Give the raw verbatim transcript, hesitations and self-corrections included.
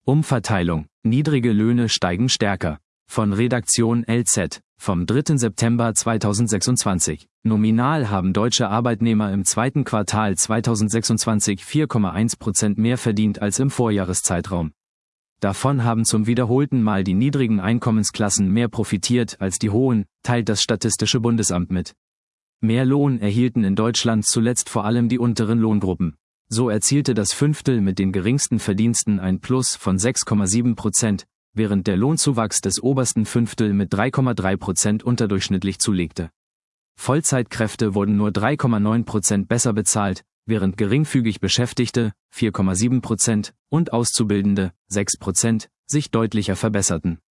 Umverteilung. Niedrige Löhne steigen stärker. Von Redaktion L Z, vom dritten September zweitausendsechsundzwanzig. Nominal haben deutsche Arbeitnehmer im zweiten Quartal zweitausendsechsundzwanzig vier Komma eins Prozent mehr verdient als im Vorjahreszeitraum. Davon haben zum wiederholten Mal die niedrigen Einkommensklassen mehr profitiert als die hohen, teilt das Statistische Bundesamt mit. Mehr Lohn erhielten in Deutschland zuletzt vor allem die unteren Lohngruppen. So erzielte das Fünftel mit den geringsten Verdiensten ein Plus von sechs Komma sieben Prozent, während der Lohnzuwachs des obersten Fünftel mit drei Komma drei Prozent unterdurchschnittlich zulegte. Vollzeitkräfte wurden nur drei Komma neun Prozent besser bezahlt, während geringfügig Beschäftigte, vier Komma sieben Prozent, und Auszubildende, sechs Prozent, sich deutlicher verbesserten.